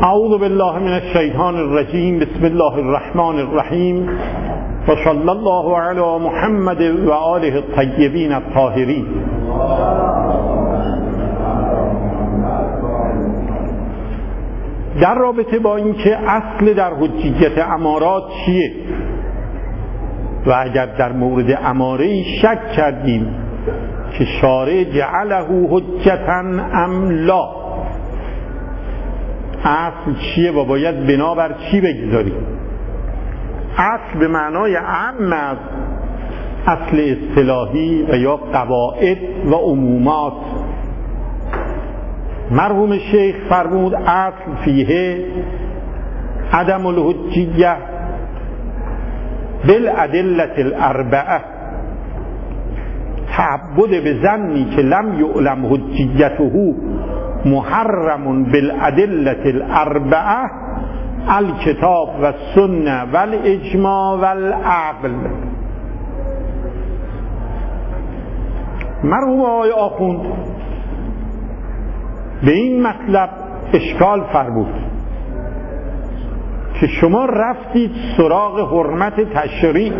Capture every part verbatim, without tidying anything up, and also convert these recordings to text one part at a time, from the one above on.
اعوذ بالله من الشیطان الرجیم. بسم الله الرحمن الرحیم و صلی الله علی محمد و آله الطیبین الطاهرین. در رابطه با اینکه اصل در حجیت امارات چیه و اگر در مورد اماره شک کردیم که شارع جعله حجتا ام لا، اصل چیه و باید بنابر چی بگذاریم؟ اصل به معنای عام از اصل اصطلاحی و یا قواعد و عمومات. مرحوم شیخ فرمود اصل فیه عدم الحجیه بالادله الاربعه، تعبد به ظنی که لم یعلم حجیته محرم بالادله الاربعه، الکتاب و سنه و الاجماع و العقل. مرحوم آقای آخوند به این مطلب اشکال فرمود که شما رفتید سراغ حرمت تشریع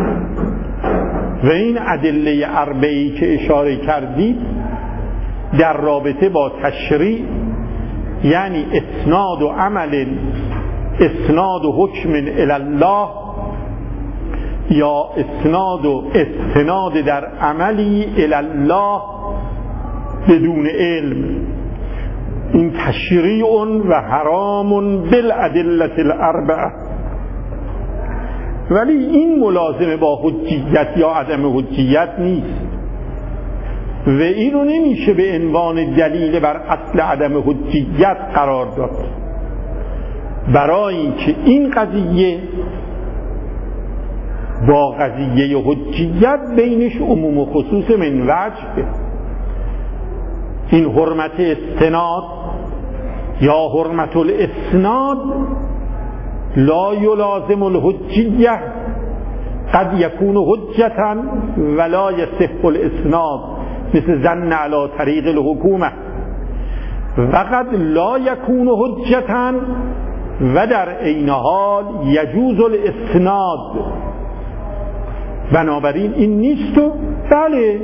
و این ادله اربعه‌ای که اشاره کردید در رابطه با تشریع، یعنی اسناد و عمل، اسناد و حکم الی الله یا اسناد و استناد در عملی الی الله بدون علم، این تشریع و حرام بالادله الاربعه. ولی این ملازمه با حجیت یا عدم حجیت نیست و اینو نمیشه به عنوان دلیل بر اصل عدم حجیت قرار داد، برای اینکه این قضیه با قضیه حجیت بینش عموم و خصوص من وجه. این حرمت استناد یا حرمت الاسناد لا یلازم الحجیه، قد یکون حجتا ولا یصح الاسناد، مثل ظن علی طریق الحکومه، و قد لا یکون حجتا و در عین حال یجوز الاسناد. بنابراین این نیست. و بله،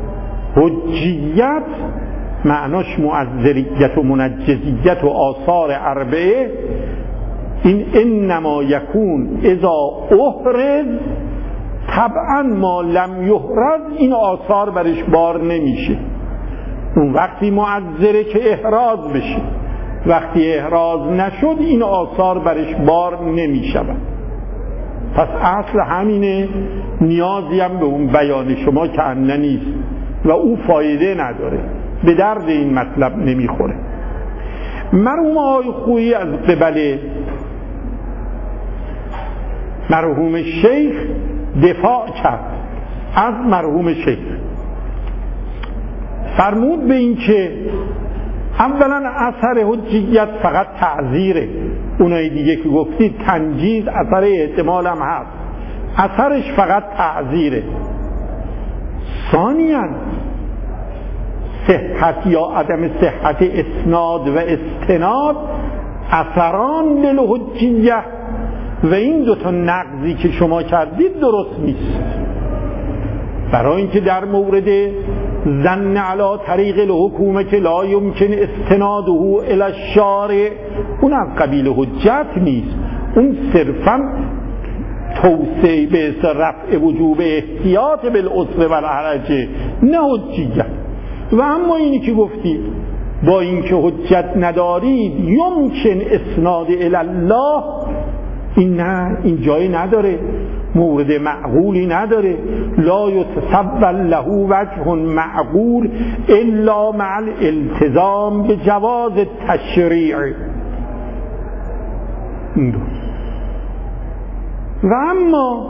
حجیت معناش معذریت و منجزیت و آثار اربعه، این انما یکون اذا احرز، طبعا ما لم یحرز این آثار برش بار نمیشه. اون وقتی معذره که احراز بشه، وقتی احراز نشد این آثار برش بار نمیشود. پس اصل همینه، نیازی هم به اون بیان شما که انه نیست و او فایده نداره، به درد این مطلب نمیخوره. مرحوم آقای خویی از قبل مرحوم شیخ دفاع کرد از مرحوم شیخ، فرمود به این که اولا اثر حجیت فقط تعذیره، اونایی دیگه که گفتید تنجیز اثر احتمال هم هست، اثرش فقط تعذیره. ثانیاً صحت یا عدم صحت اسناد و استناد اثران للحجیه، و این دوتا نقضی که شما کردید درست نیست. برای اینکه در مورد ظن علی طریق الحکومه که لا یمکن استناده الی الشارع، اون از قبیل حجت نیست، اون صرفا توسعه به رفع وجوب احتیاط بالعسر و الحرج، نه حجیت. و اما اینی که گفتید با اینکه حجت ندارید یمکن اسناد الی الله، این نه، این جایی نداره، مورد معقولی نداره. لا یتصول له وجه معقول الا مع الالتزام به جواز التشریع. و اما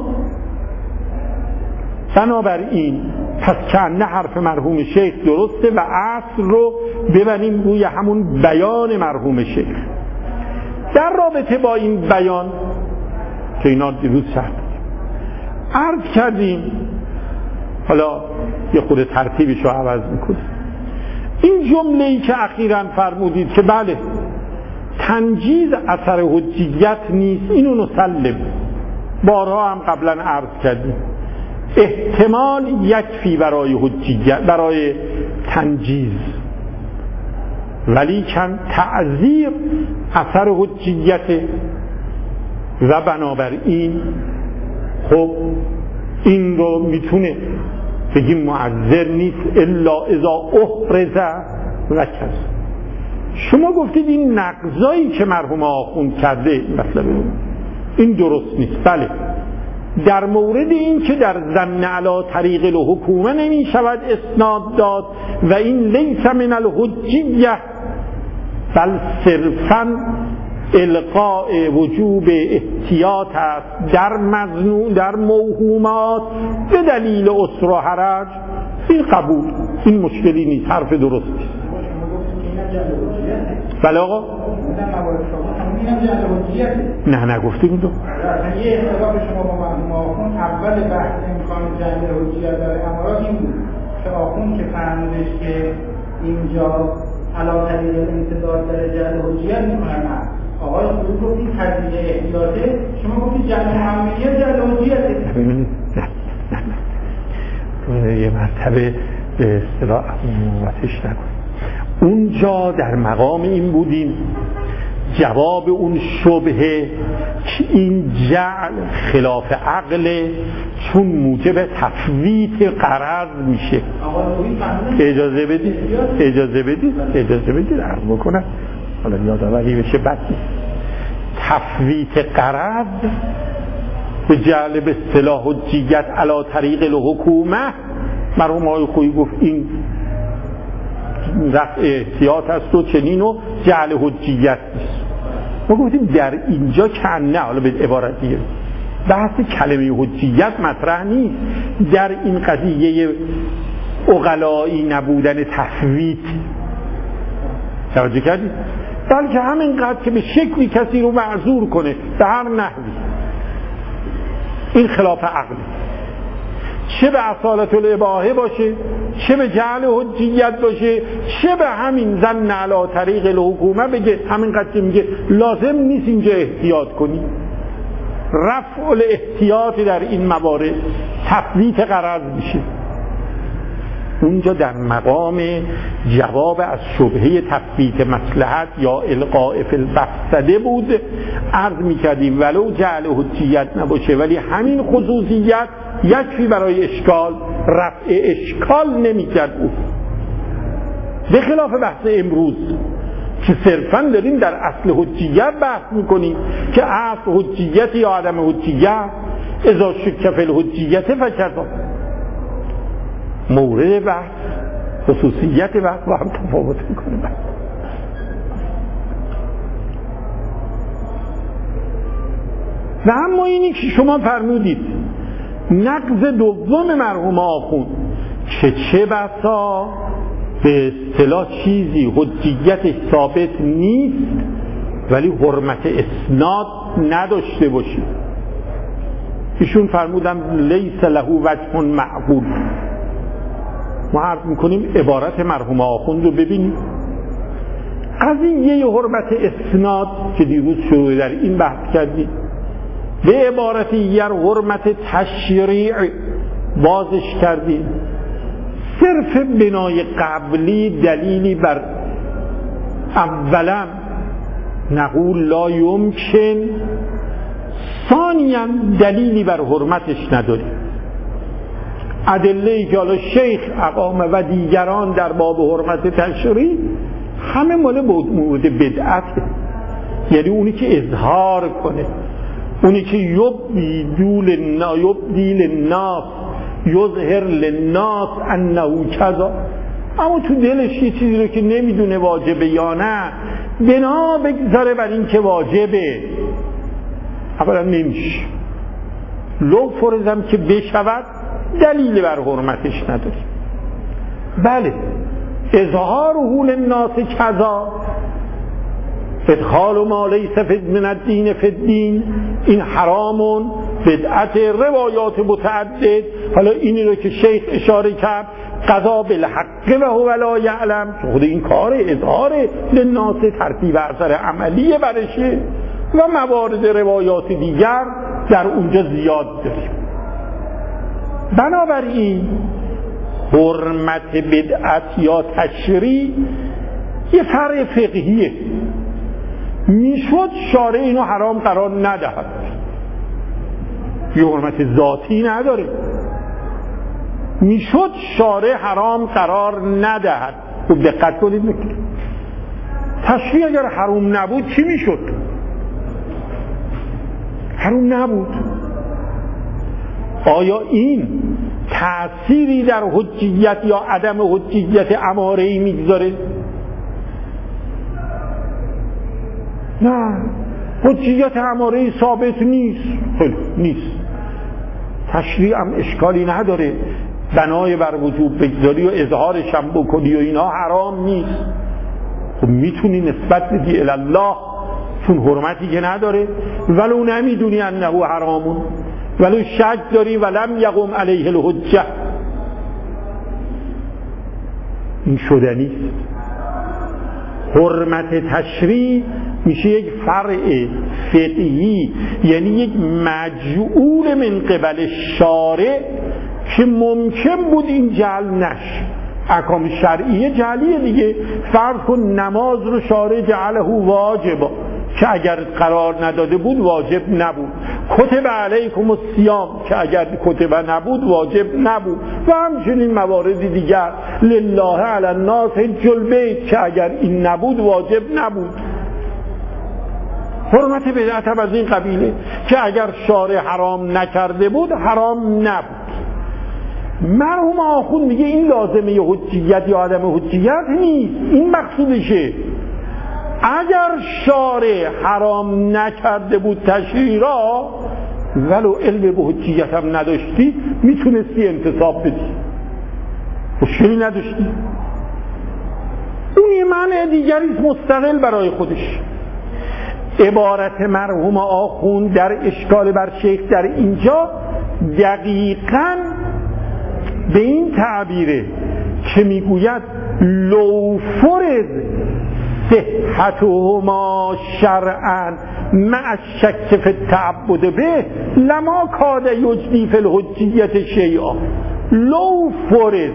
بنابراین پس که نه حرف مرحوم شیخ درسته و اصل رو ببریم روی همون بیان مرحوم شیخ. در رابطه با این بیان که اینا دیروز شد عرض کردیم، حالا یه خود ترتیبش رو عوض میکنیم. این جمله‌ای که اخیراً فرمودید که بله تنجیز اثر حجیت نیست، اینو نسلم، بارها هم قبلا عرض کردیم. احتمال یکفی برای حجیت، برای تنجیز، ولی کن تعذیر اثر حجیت و بنابراین خب این رو میتونه بگیم معذر نیست الا اذا احرز و کذ. شما گفتید این نقضایی که مرحوم آخوند کرده این مطلب این درست نیست. بله، در مورد این که در ظن علی طریق الحکومه نمی شود اسناد داد و این لیس من الحجیه بل صرفاً القاء وجوب احتیاط است در مظنون در موهومات به دلیل عسر و حرج، این قبول، این مشکلی نیست، حرف درست نیست. بله آقا؟ نه نگفتیم دو. اصلا یه اختلاف شما با مرحوم آخوند اول بحث امکان جعل حجیت در امارات این بود که آخوند که فرمودش که اینجا علی طریق انتظار در جعل حجیت میکنن. آقای خود گفتید تجزیه احتیاطه، شما گفتید جعل معاملیه جعل حجیته. ببینید نه نه یه مرتبه به اصطلاح موتش نکن. اونجا در مقام این بودیم جواب اون شبهه که این جعل خلاف عقل چون موجب تفویت غرض میشه. اجازه بدید اجازه بدید اجازه بدید عرض بکنم، حالا یادآوری بشه بد نیست. تفویت غرض به جعل به اصطلاح حجیت علی طریق الحکومه، مرحوم آقای خویی گفت این رفع احتیاط است و چنین و جعل حجیت نیست. ما گفتیم در اینجا که نه، حالا به عبارت دیگه بحث کلمه حجیت مطرح نیست، در این قضیه عقلایی نبودن تفویت توجه کردید، بلکه همینقدر که به شکلی کسی رو معذور کنه به هر نحوی، این خلاف عقل، چه به اصالت الاباحه باشه، چه به جعل حجیت باشه، چه به همین ظن علی طریق الحکومه بگه، همینقدر که میگه لازم نیست اینجا احتیاط کنی. رفع الاحتیاط در این موارد تفویت غرض میشه. اونجا در مقام جواب از شبهه تفویت مصلحت یا القاء فی المفسده بود. عرض میکردیم ولو جعل حجیت نباشه ولی همین خصوصیت یکفی برای اشکال، رفع اشکال نمیکرد بود، به خلاف بحث امروز که صرفاً داریم در اصل حجیت بحث میکنیم که اصل حجیت یا عدم حجیت اذا شک فی الحجیت فکذا. مورد بحث خصوصیت بحث با هم تفاوت میکنه. بحث و اما اینی که شما فرمودید نقض دوم مرحوم آخوند که چه بسا به اصطلاح چیزی حجیتش ثابت نیست ولی حرمت اسناد نداشته باشید. ایشون فرمودن لیس له وجه معقول. ما عرض میکنیم عبارت مرحوم آخوند رو ببینیم. قضیه حرمت اسناد که دیروز شروع در این بحث کردیم به عبارت یر حرمت تشریع بازش کردیم. صرف بنای قبلی دلیلی بر اولا نقول لا یمکن، ثانیا دلیلی بر حرمتش نداریم. ادله‌ای که حالا شیخ اقامه و دیگران در باب حرمت تشریع همه مال مورد بدعته، یعنی اونی که اظهار کنه، اونی که یبدی للناس یظهر للناس انه کذا، اما تو دلش یه چیزی رو که نمیدونه واجبه یا نه بنا بگذاره بر این که واجبه، اولا نمیشه. لو فرضم که بشود دلیل بر حرمتش نداریم. بله اظهاره للناس کذا، ادخال ما لیس من الدین فی الدین، این حرامون بدعت، روایات متعدد. حالا اینی رو که شیخ اشاره کرد قضا بالحق و هو لا یعلم، خود این کار اظهار للناس ترتیب اثر عملی برشه و موارد روایات دیگر در اونجا زیاد داریم. بنابراین حرمت بدعت یا تشریع یه فرع فقهیه، میشد شارع اینو حرام قرار ندهد، یه حرمت ذاتی نداره، میشد شارع حرام قرار ندهد. خوب دقت کنید میکنید تشریع اگر حرام نبود چی میشد؟ حرام نبود. آیا این تأثیری در حجیت یا عدم حجیت اماره‌ای میگذاره؟ نه، حجیت اماره‌ای ثابت نیست. خیلی نیست. تشریع هم اشکالی نداره، بنای بر وجوب بگذاری و اظهارش هم بکنی و اینا حرام نیست. خب میتونی نسبت بدی الله، چون حرمتی که نداره، ولو نمیدونی انه حرامون، ولو شک داری ولم یقم علیه الحجه، این شدنیست. حرمت تشریع میشه یک فرع فقهی، یعنی یک مجعول من قبل شارع که ممکن بود این جعل نشه. احکام شرعیه جعلیه دیگه. فرض کن نماز رو شارع جعله واجبا، که اگر قرار نداده بود واجب نبود. کتب علیکم الصیام، که اگر کتب نبود واجب نبود. و همچنین موارد دیگر، لله علی الناس حج البیت، که اگر این نبود واجب نبود. حرمت بدعت هم از این قبیله که اگر شارع حرام نکرده بود حرام نبود. مرحوم آخوند میگه این لازمه حجیت یا عدم حجیت نیست، این مقصودشه. اگر شارع حرام نکرده بود تشریع را، ولو علم به حجیت هم نداشتی میتونستی انتصاب بدی، مشکلی نداشتی. اون یه معنی دیگریست مستقل برای خودش. عبارت مرحوم آخوند در اشکال بر شیخ در اینجا دقیقاً به این تعبیره که میگوید لو فرض صحتهما شرعا مع الشک فی التعبد به لما کاد یجدی فی الحجیت شیئا. لو فرض،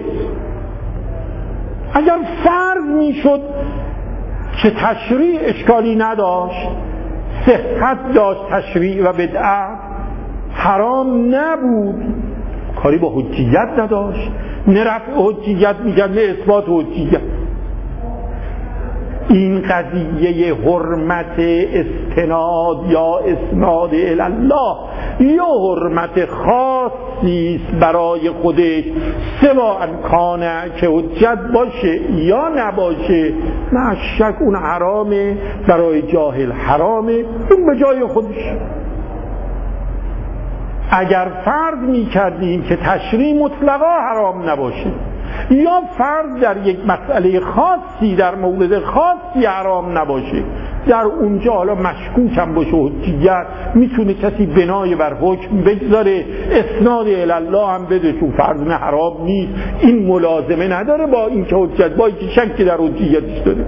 اگر فرض میشد که تشریع اشکالی نداشت، صحت داشت تشریع و بدعت، حرام نبود، کاری با حجیت نداشت، نه رفع حجیت میگن نه اثبات حجیت. این قضیه حرمت استناد یا اسناد الله یا حرمت خاصی است برای خودش، سواء کانه که حجت باشه یا نباشه، نه شک اون حرامه، برای جاهل حرامه، اون به جای خودش. اگر فرض می کردیم که تشریع مطلقا حرام نباشه، یا فرض در یک مسئله خاصی در مورد خاصی حرام نباشه، در اونجا حالا مشکوک هم باشه حجیت، میتونه کسی بنای بر حکم بگذاره، اسناد الله هم بده چون فرض نه حرام نیست، این ملازمه نداره با این که حجت، با اینکه شکی در حجیتش داره.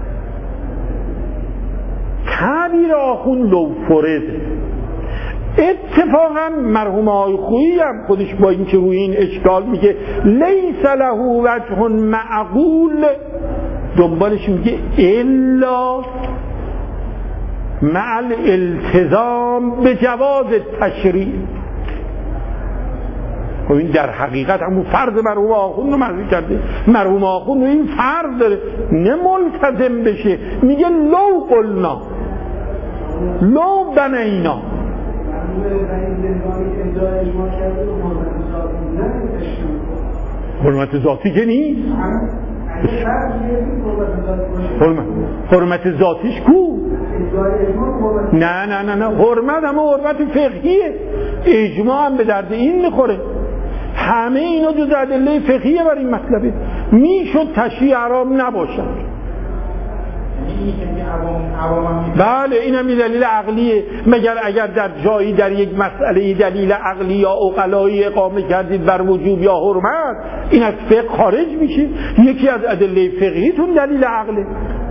تعبیر آخوند لو فرض. اتفاقا مرحوم آقای خویی هم خودش با این که روی این اشکال میگه لیس له وجه معقول، دنبالش میگه الا مع الالتزام به جواز تشریع. خب این در حقیقت همون فرض مرحوم آخوند رو معنی کرده. مرحوم آخوند این فرض داره، نه ملتزم بشه، میگه لو قلنا لو بنینا. حرمت ذاتی که نیست، حرمت ذاتیش کو؟ نه نه نه نه حرمت همه حرمت فقهیه، اجماع هم به درد این میخوره. همه اینا جز ادله فقهیه بر این مطلبه. میشد تشریع حرام نباشد. طبیعی که میگه عوام عوام هم بله اینم یه دلیل عقلیه. مگر اگر در جایی در یک مسئله دلیل عقلی یا عقلایی اقامه کردید بر وجوب یا حرمت، این از فقه خارج میشه. یکی از ادله فقهیتون دلیل عقله.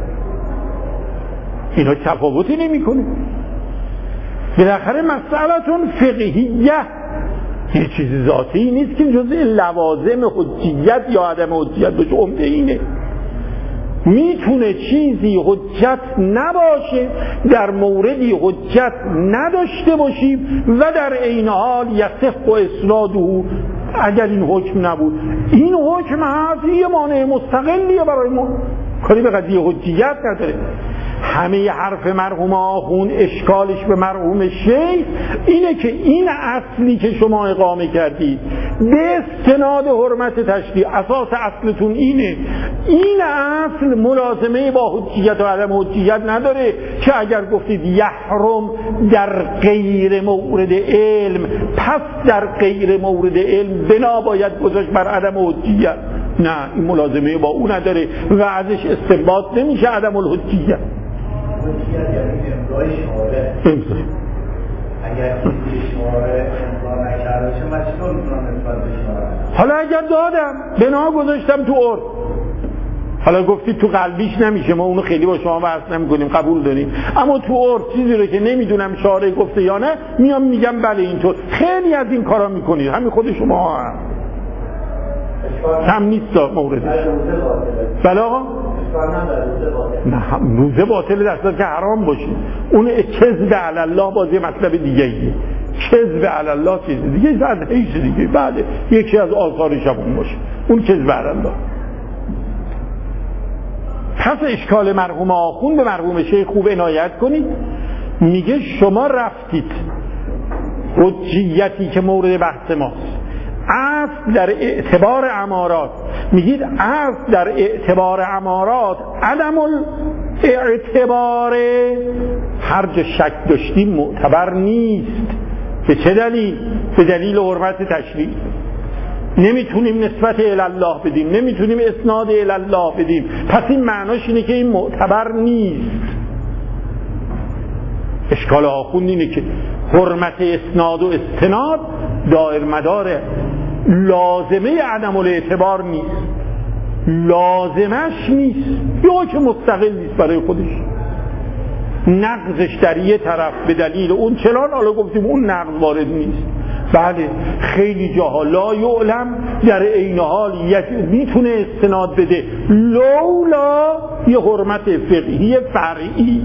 اینا تفاوتی نمیکنه. بالاخره مسئله‌تون فقهیه، یه چیز ذاتی نیست که جزء لوازم حجیت یا عدم حجیت باشه. عمده اینه میتونه چیزی حجت نباشه، در موردی حجت نداشته باشیم و در عین حال یصح و اسناده اگر این حکم نبود. این حکم هست، یه مانع مستقلیه برای ما، کاری به قضیه حجیت نداره. همه حرف مرحوم آخوند اشکالش به مرحوم شیخ اینه که این اصلی که شما اقامه کردید به استناد حرمت تشریع، اساس اصلتون اینه، این اصل ملازمه با حجیت و عدم حجیت نداره که اگر گفتید یحرم در غیر مورد علم پس در غیر مورد علم بنا باید گذاشت بر عدم حجیت. نه، این ملازمه با اون نداره و ازش استنباط نمیشه عدم الحجیت. امضای شماره اگر شماره امضا نکرده چه مشکل میتونم نسبت به شماره؟ حالا اگر دادم بنا گذاشتم تو عرف، حالا گفتید تو قلبیش نمیشه، ما اونو خیلی با شما بحث نمی‌کنیم، قبول داریم، اما تو عرف چیزی رو که نمیدونم شارع گفته یا نه میام میگم بله اینطور. خیلی از این کارا میکنید، همین خود شما هم هم نیست مورد. بله آقا نه، روزه باطل دست که حرام باشه، اون کذب علی الله بازی مطلب دیگه ایه. کذب علی الله چیز دیگه، زد هیچ دیگه. بله یکی از آثارش هم اون باشه، اون کذب علی الله. پس اشکال مرحوم آخوند به مرحوم شیخ خوب عنایت کنید. میگه شما رفتید حجیتی که مورد بحث ماست، اصل در اعتبار امارات، میگید اصل در اعتبار امارات عدم الاعتبار، هر جا شک داشتیم معتبر نیست. به چه دلیل؟ به دلیل حرمت تشریع. نمیتونیم نسبت الله بدیم، نمیتونیم اسناد الله بدیم، پس این معناش اینه که این معتبر نیست. اشکال آخوند اینه که حرمت اسناد و استناد دائر مدار لازمه عدم الاعتبار نیست، لازمش نیست، یا که مستقل نیست برای خودش. نقضش در یه طرف به دلیل اون چنان، حالا گفتیم اون نقض وارد نیست. بله خیلی جاها لا یعلم در عین حال میتونه استناد بده لولا یه حرمت فقهی فرعی.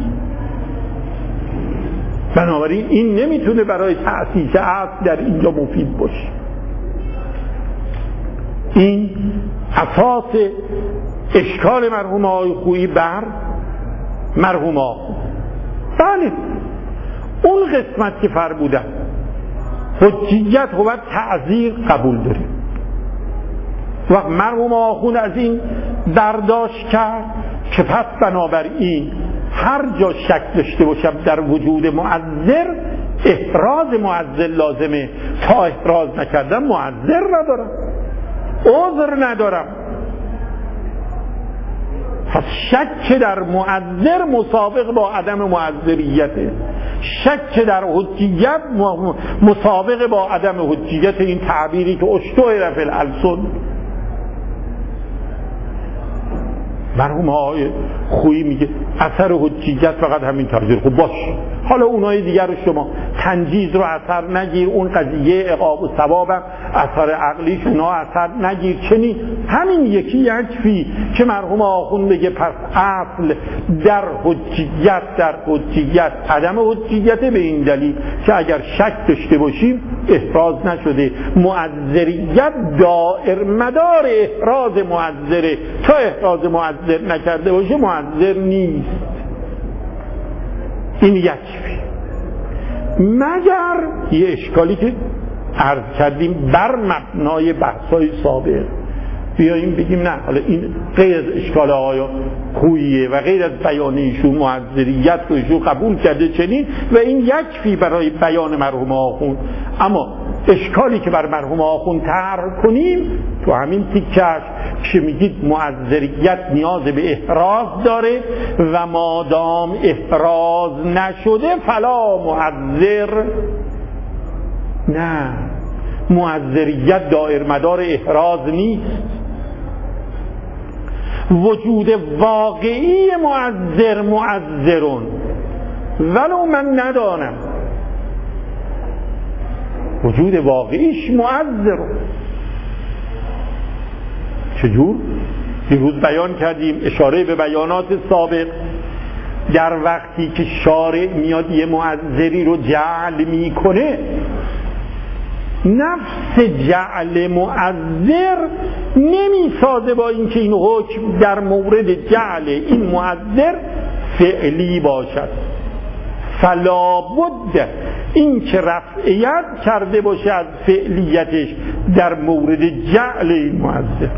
بنابراین این نمیتونه برای تأسیس اصل در اینجا مفید باشه. این اساس اشکال مرحوم آقای خویی بر مرحوم آخوند. بله اون قسمت که فرمودن حجیت و تعذیر قبول داریم. وقت مرحوم آخوند از این برداشت کرد که پس بنابراین هر جا شک داشته باشم در وجود معذر، احراز معذر لازمه. تا احراز نکردم معذر ندارم، عذر ندارم. پس شک در معذر مسابق با عدم معذریته، شک در حجیت مسابق با عدم حجیت. این تعبیری که اشتهر فی الالسن. مرحوم آقای خویی میگه اثر حجیت فقط همین تعبیر. خب باش، حالا اونای دیگر رو شما تنجیز رو اثر نگیر، اون قضیه عقاب و ثوابم اثر عقلیش اونا اثر نگیر، چنین همین یکی یکفی که مرحوم آخوند بگه پس اصل در حجیت در حجیت عدم حجیت به این دلیل که اگر شک داشته باشیم احراز نشده. معذریت دائر مدار احراز معذره، تا احراز معذر نکرده باشه معذر نیست. این یکفی. مگر یه اشکالی که عرض کردیم بر مبنای بحثای سابق بیاییم بگیم نه، حالا این غیر از اشکال آیا خوییه و غیر از بیان ایشون معذریت رو ایشون قبول کرده چنین و این یکفی برای بیان مرحوم آخوند. اما اشکالی که بر مرحوم آخوند طرح کنیم تو همین تیکش که میگید معذریت نیاز به احراز داره و مادام احراز نشده فلا معذر. نه، معذریت دایر مدار احراز نیست. وجود واقعی معذر معذرون ولو من ندانم، وجود واقعیش معذرون. چجور؟ دیروز بیان کردیم، اشاره به بیانات سابق، در وقتی که شارع میاد یه معذری رو جعل میکنه، نفس جعل معذر نمیسازه با اینکه این حکم در مورد جعل این معذر فعلی باشد، فلا بد این که رفعیت کرده باشه از فعلیتش در مورد جعل این معذر.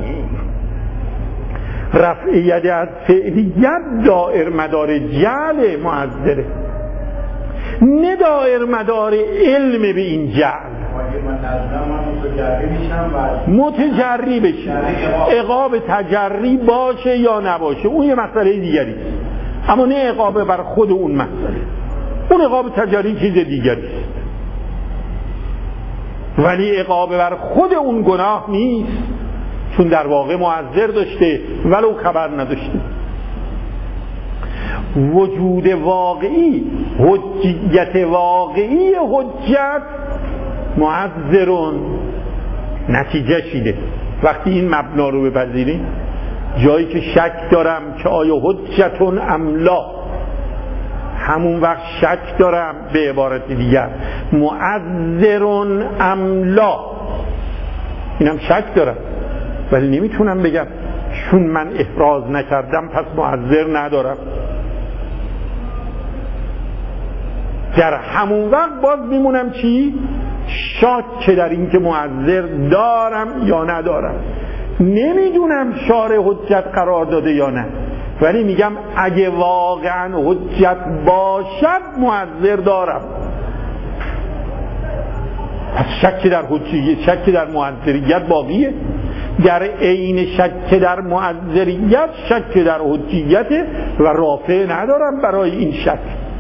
رفعیت از فعلیت دائر مدار جعل معذره، نه دائر مدار علم به این جعل. متجری بشه، عقاب تجری باشه یا نباشه اون یه مسئله دیگری، اما نه عقاب بر خود اون مسئله. اون عقاب تجری چیز دیگری است، ولی عقاب بر خود اون گناه نیست، چون در واقع معذر داشته ولو خبر نداشته. وجود واقعی، حجیت واقعی حجت معذرون. نتیجه شیده وقتی این مبنا رو بپذیریم، جایی که شک دارم که آیا حجتون املا، همون وقت شک دارم به عبارت دیگر معذرون املا، اینم شک دارم ولی نمیتونم بگم چون من احراز نکردم پس معذر ندارم. در همون وقت باز میمونم چی؟ شاک در این که معذر دارم یا ندارم. نمیدونم شارع حجت قرار داده یا نه، ولی میگم اگه واقعا حجت باشد معذر دارم. پس شک در حجیت، شک در معذریت باقیه. در عین شک در معذریت شک در حجیت و رافع ندارم برای این شک.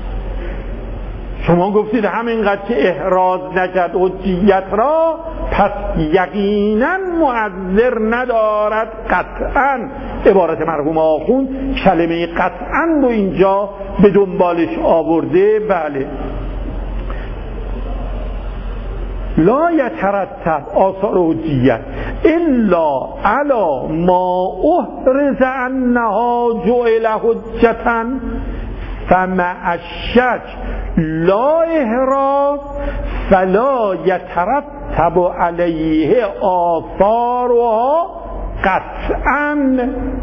شما گفتید همینقدر که احراز نکرد حجیت را پس یقینا معذر ندارد قطعا. عبارت مرحوم آخوند کلمه قطعا رو اینجا به دنبالش آورده. بله، لا یترتب آثار حجیت الا علی ما احرز انها جعل حجتا فمع الشک لا احراز فلا یترتب علیه آثارها قطعا.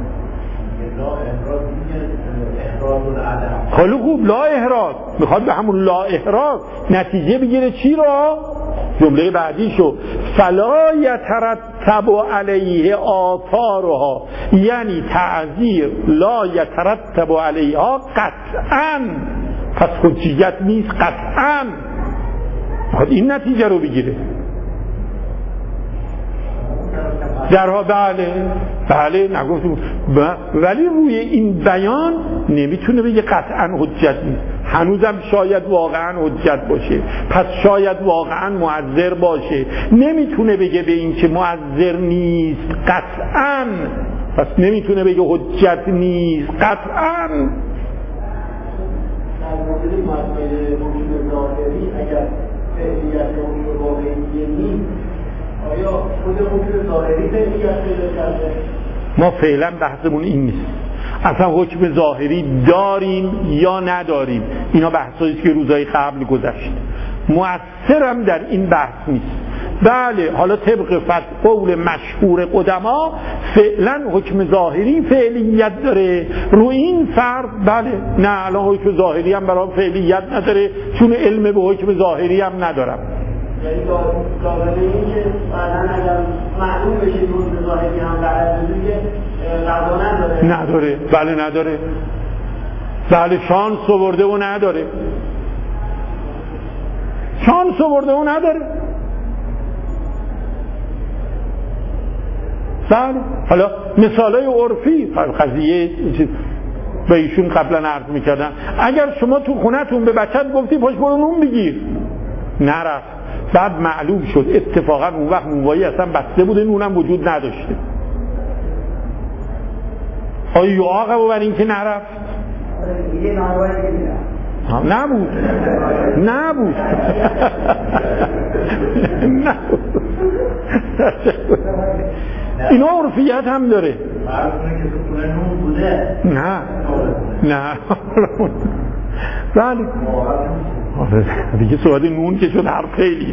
خیلی خوب، لا احراز میخواد به همون لا احراز نتیجه بگیره چی را؟ جمله بعدی شو فلا یترتب علیه آثارها، یعنی تعذیر لا یترتب علیها قطعا، پس حجیت نیست قطعا. میخواد این نتیجه رو بگیره. درها بله بله نگفتیم، ولی روی این بیان نمیتونه بگه قطعا حجت نیست. هنوزم شاید واقعا حجت باشه، پس شاید واقعا معذر باشه. نمیتونه بگه به این که معذر نیست قطعا، پس نمیتونه بگه حجت نیست قطعا. در مورد مسئله حکم ظاهری اگر فعلیت حکم واقعی نیست، آیا خود حکم ظاهری فعلیت پیدا کرده؟ ما فعلا بحثمون این نیست، اصلا حکم ظاهری داریم یا نداریم. اینا بحثایی است که روزهای قبل گذشت، مؤثرم در این بحث نیست. بله، حالا طبق فتح قول مشهور قدما فعلا حکم ظاهری فعلیت داره. رو این فرض بله، نه الان حکم ظاهری هم برای فعلیت نداره چون علم به حکم ظاهری هم ندارم. یعنی ظاهری این که بعداً اگر معلوم بشه حکم ظاهری هم در دیگه قضا نداره؟ نداره، بله نداره. بله شانس آورده و نداره، شانس آورده و نداره. بله. حالا مثالای عرفی قضیه به ایشون قبلا عرض میکردن، اگر شما تو خونتون به بچت گفتی پاش برو نون بگیر، نرفت، بعد معلوم شد اتفاقا اون وقت نونوایی اصلا بسته بوده، نونم وجود نداشته، آیا یعاقبه بر این که نرفت؟ نبود نبود نبود اینا عرفیت هم داره. نه نه بله دیگه سواد نون که شد حرف خیلی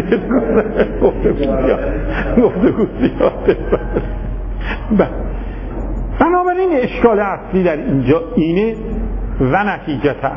گفته گفته بنابراین اشکال اصلی در اینجا اینه و نتیجتا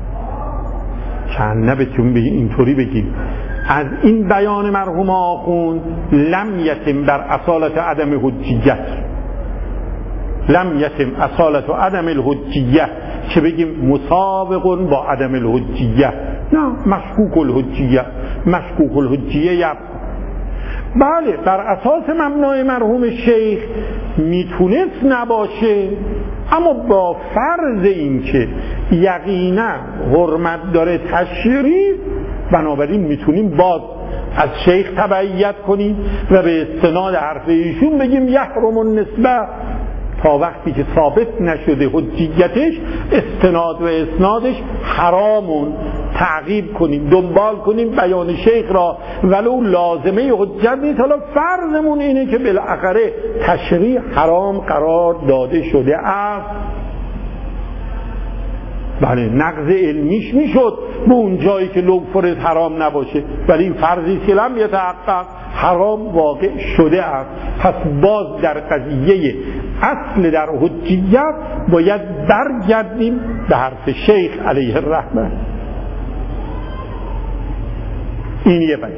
چند نبتون بگیم اینطوری بگیم از این بیان مرحوم آخوند لم یتم بر اصالت عدم حجیت، لم یتم اصالت عدم الحجیه که بگیم مسابق با عدم الحجیه، نه مشکوک الحجیه، مشکوک الحجیه یب. بله بر اساس مبنای مرحوم شیخ میتونست نباشه، اما با فرض این که یقینا حرمت داره تشریع، بنابراین میتونیم باز از شیخ تبعیت کنیم و به استناد حرف ایشون بگیم یحرم النسبه تا وقتی که ثابت نشده حجیتش، استناد و اسنادش حرامون تعقیب کنیم، دنبال کنیم بیان شیخ را ولو لازمه حجت نیست. حالا فرضمون اینه که بالاخره تشریع حرام قرار داده شده است، بله نقض علمیش میشد به اون جایی که لو فرض حرام نباشه، ولی این فرضی که لم یتحقق حرام واقع شده است. پس باز در قضیه اصل در حجیت باید برگردیم به حرف شیخ علیه الرحمه. این یه بیان.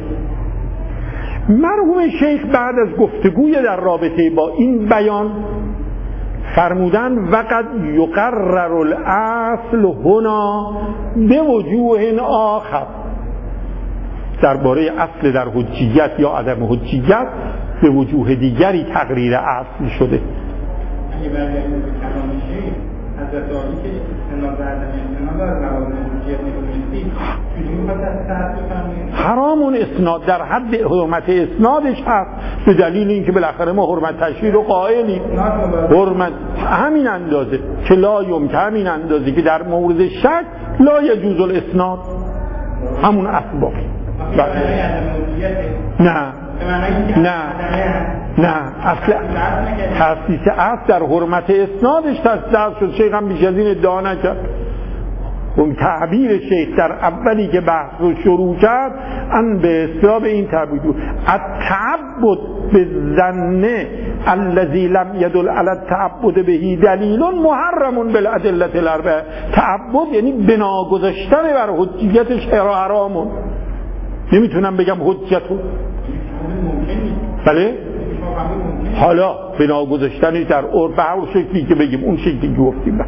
مرحوم شیخ بعد از گفتگوی در رابطه با این بیان فرمودن وقد یقرر الاصل هنا به وجوه آخر، درباره اصل در حجیت یا عدم حجیت به وجوه دیگری تقریر اصل شده. اگه برگردیم به کلام شیخ حضرت عالی که استناد عدم استناد در روابط حجیت نمی‌رسید، چجوری می‌خواد از صحت بفهمیم؟ حرامون اسناد در حد حرمت اسنادش هست، به دلیل اینکه بالاخره ما حرمت تشریع رو قائلیم، حرمت همین اندازه که لا یمکن، همین اندازه که در مورد شک لا یجوز الاسناد، همون اسباب. نه نه نه اصل تاسیس اصل در حرمت اسنادش تاسیس شد. شیخ هم بیش از این ادعا نکرد. اون تعبیر شیخ در اولی که بحث رو شروع کرد ان به اصطلاح این تعبیر بود التعبد بالظن الذي لم يدل على التعبد به دلیل محرم بالادله الاربعه. تعبد یعنی بنا گذاشتن بر حجیتش حرامون. نمیتونم بگم حجتون، بله حالا بنا گذاشتنی در عرف هر شکلی که بگیم اون شکلی که گفتیم.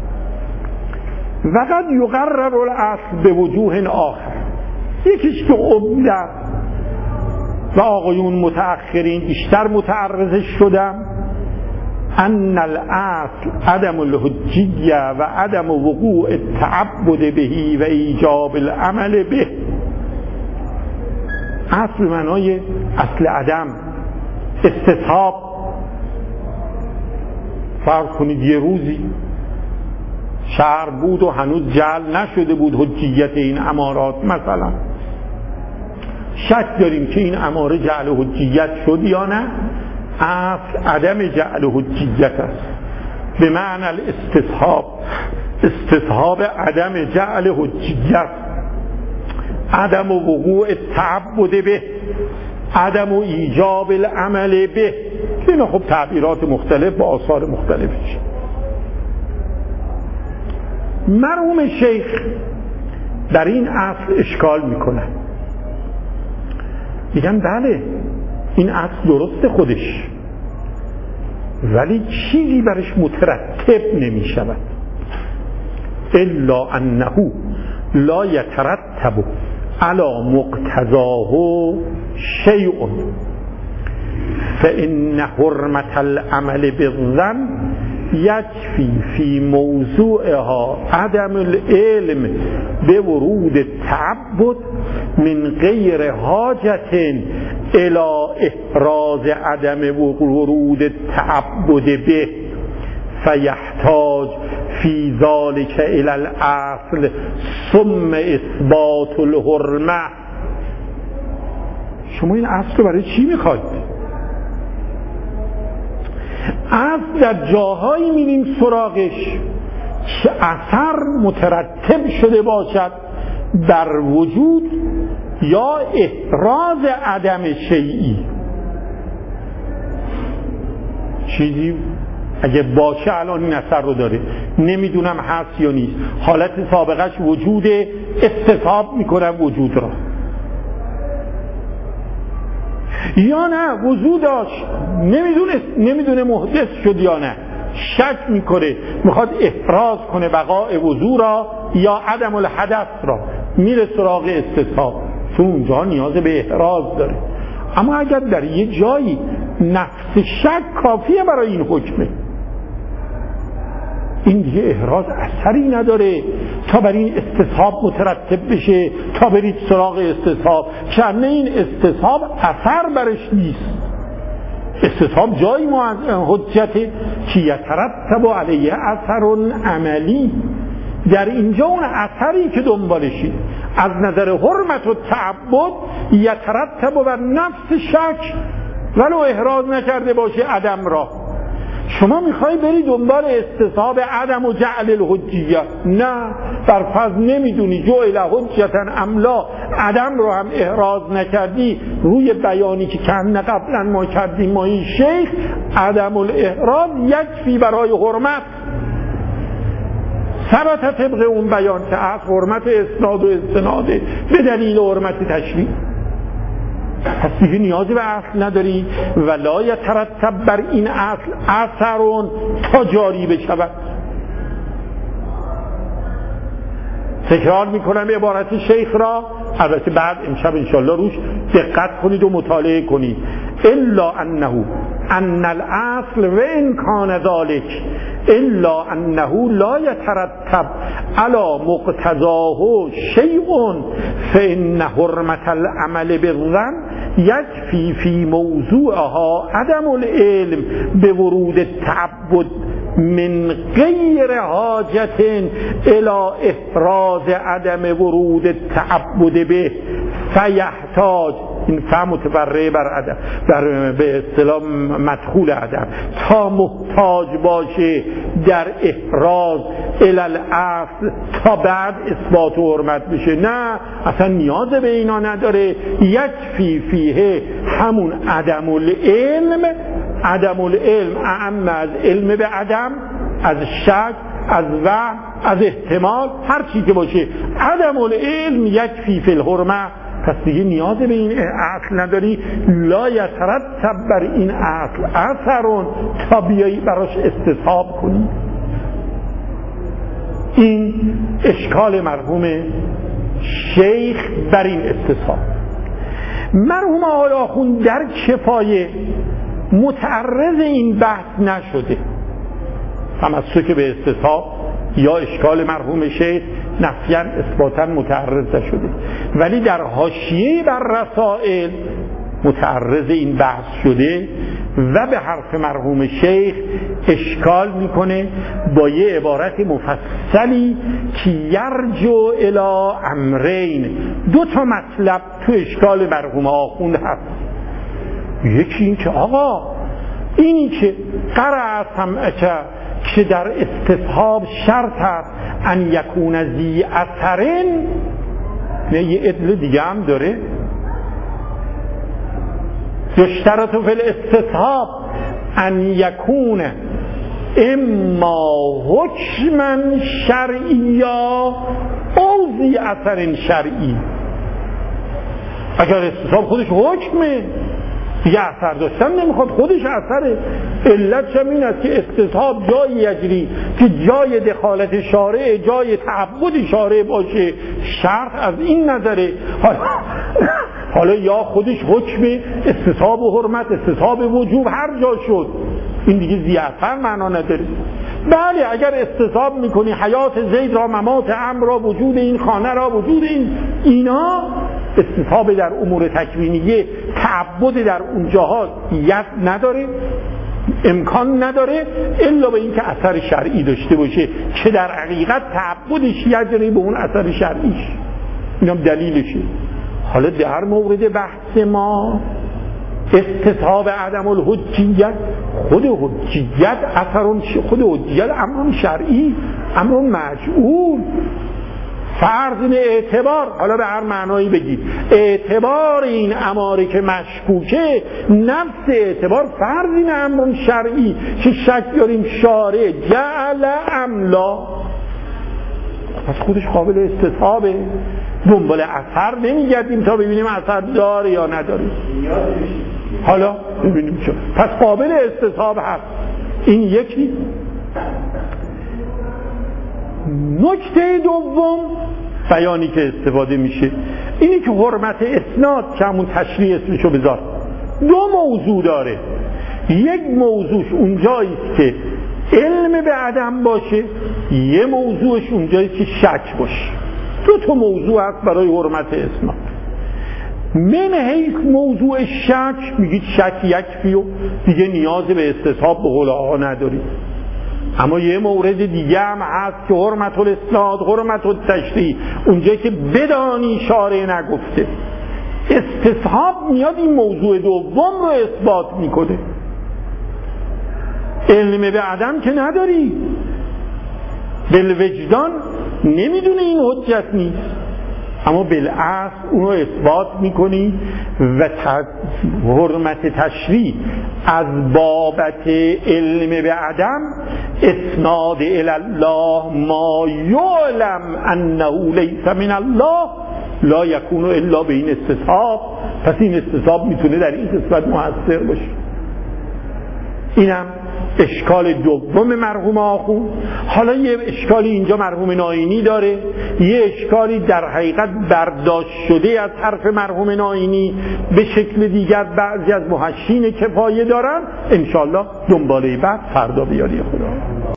وقد یقرر الاصل به وجوه آخر، یکیش که عمده و آقایون متأخرین بیشتر متعرض شدم، ان الاصل عدم الحجیه و عدم وقوع التعبد بهی و ایجاب العمل به. اصل معنای اصل عدم استصحاب. فرض کنید یه روزی شهر بود و هنوز جعل نشده بود حجیت این امارات، مثلا شک داریم که این اماره جعل حجیت شد یا نه، اصل عدم جعل حجیت است به معنی الاستصحاب، استصحاب عدم جعل حجیت، عدم وقوع التعبد به، عدم ایجاب العمل به. این خب تعبیرات مختلف با آثار مختلفش. مرحوم شیخ در این اصل اشکال میکنن، میگن بله این اصل درست خودش، ولی چیزی برش مترتب نمیشود الا انه لا یترتب علی مقتضاه شیء، فإن حرمة العمل بالظن یکفی فی موضوعها عدم العلم به ورود تعبد من غیر حاجت الی احراز عدم ورود تعبد به فیحتاج فی ذلک الی الاصل ثم اثبات الحرمه. شما این اصل رو برای چی میخواید؟ اصل در جاهایی میریم سراغش که اثر مترتب شده باشد بر وجود یا احراز عدم شیئی. چیزی اگه باشه الان این اثر رو داره، نمیدونم هست یا نیست، حالت سابقش وجود، استصحاب میکنم وجود را، یا نه وجود داشت نمیدونه نمیدونه محدث شد یا نه، شک میکنه میخواد احراز کنه بقاء وضو را یا عدم الحدث را، میره سراغ استصحاب، تو اونجا نیاز به احراز داره. اما اگر در یه جایی نفس شک کافیه برای این حکمه، این دیگه احراز اثری نداره تا بر این استصحاب مترتب بشه، تا برید سراغ استصحاب، چنه این استصحاب اثر برش نیست. استصحاب جایی حجته که یترتب علیه اثر عملی، در اینجا اون اثری که دنبالشی از نظر حرمت و تعبد یترتب بر نفس شک ولو احراز نکرده باشه عدم را. شما میخوای بری دنبال استصحاب عدم و جعل الحجیه، نه، بر فرض نمیدونی جعل حجتا املا، عدم رو هم احراز نکردی روی بیانی که کن قبلا ما کردیم ما این شیخ، عدم الاحراز یکفی برای حرمت ثبت طبق اون بیان که از حرمت اسناد و استناده به دلیل حرمت تشریع. پس دیگه نیازی به اصل نداری و لا یترتب بر این اصل اثرون تا جاری بشود. تکرار میکنم عبارت شیخ را، البته بعد امشب انشالله روش دقت کنید و مطالعه کنید. الا انه ان الاصل و ان کان ذلك الا انه لا یترتب علی مقتضاه شیء فان حرمت العمل بالظن یکفی فی موضوعها عدم العلم به ورود تعبد من غیر حاجت الی احراز عدم ورود تعبد به فیحتاج، این فهم متفرع بر عدم، در به اصطلاح مدخول عدم، تا محتاج باشه در احراز الی الاصل تا بعد اثبات و حرمت بشه. نه، اصلا نیاز به اینا نداره. یکفی فیه همون عدم العلم، عدم العلم اعم از علم به عدم، از شک، از وهم، از احتمال، هر چی که باشه عدم العلم یکفی فی الحرمه. پس دیگه نیاز به این اصل نداری. لا یترتب بر این اصل اثرون تا بیایی براش استصحاب کنی. این اشکال مرحوم شیخ بر این استصحاب. مرحوم آقای آخوند در کفایه متعرض این بحث نشده، تمسک به استصحاب یا اشکال مرحوم شیخ نفیاً اثباتاً متعرض شده، ولی در حاشیه بر رسائل متعرض این بحث شده و به حرف مرحوم شیخ اشکال میکنه با یه عبارت مفصلی که یرجو الی امرین. دو تا مطلب تو اشکال مرحوم آخوند هست. یکی این که آقا اینی که قرأ سمعک که در استصحاب شرط هست ان یکون ذی اثرین، نه یه ادل دیگه هم داره، یشترط فی الاستصحاب ان یکون اما حکما شرعیا او ذی اثر شرعی. اگر استصحاب خودش حکمه دیگه اثر داشتن نمیخواد، خودش اثره. علت چم این است که استصحاب جایی یجری که جای دخالت شارع، جای تعبد شارع باشه. شرط از این نظره. حالا حالا یا خودش حکم استصحاب و حرمت، استصحاب وجوب هر جا شد، این دیگه ضعفاً معنا نداره. بله اگر استصحاب میکنی حیات زید را، ممات عمرو را، وجود این خانه را، وجود این اینا، استصحاب در امور تکوینیه تعبد در اونجاها ید نداره، امکان نداره الا به اینکه اثر شرعی داشته باشه که در حقیقت تعبدش یجری به اون اثر شرعیش، اینم دلیلشه. حالا در مورد بحث ما استصحاب عدم الحجیت، خود حجیت اثرون، خود حجیت امرون شرعی، امرون مجعول، فرض اعتبار، حالا به هر معنایی بگید، اعتبار این اماره که مشکوکه، نفس اعتبار فرض این امرون شرعی که شک داریم شارع جعل املا، پس خودش قابل استصحابه، دنبال اثر نمیگردیم تا ببینیم اثر داره یا نداره. حالا ببینیم چه، پس قابل استصحاب هست. این یکی. نکته دوم بیانی که استفاده میشه اینی که حرمت اسناد که همون تشریح اسمشو بذار دو موضوع داره. یک موضوعش اونجایی است که علم به عدم باشه، یه موضوعش اونجایی که شک باشه. دو تا موضوع هست برای حرمت اسناد. من حیث موضوع شک میگید شک یکفی و دیگه نیاز به استصحاب به قول آقا نداری. اما یه مورد دیگه هم هست که حرمت الاسناد، حرمت التشریع، اونجایی که بدانی شارع نگفته، استصحاب میاد این موضوع دوم رو اثبات میکنه. علم به عدم که نداری، بالوجدان نمیدونه این حجت نیست، اما بالاصل اون رو اثبات میکنی و حرمت تشریع از بابت علم به عدم اسناد الی الله ما یعلم انه لیس من الله لا یکون الا به این استصحاب. پس این استصحاب میتونه در این قسمت مؤثر باشه. اینم اشکال دوم مرحوم آخوند. حالا یه اشکالی اینجا مرحوم ناینی داره، یه اشکالی در حقیقت برداشت شده از حرف مرحوم ناینی به شکل دیگر بعضی از محشین کفایه دارن. انشالله دنباله بعد فردا بیاری خدا.